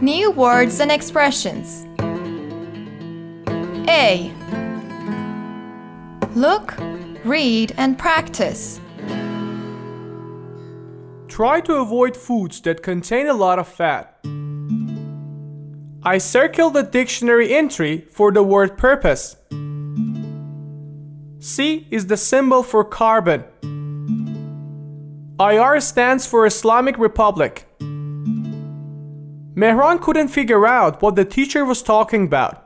New words and expressions. A. Look, read, and practice. Try to avoid foods that contain a lot of fat. I circled the dictionary entry for the word purpose. C is the symbol for carbon. IR stands for Islamic Republic. Mehran couldn't figure out what the teacher was talking about.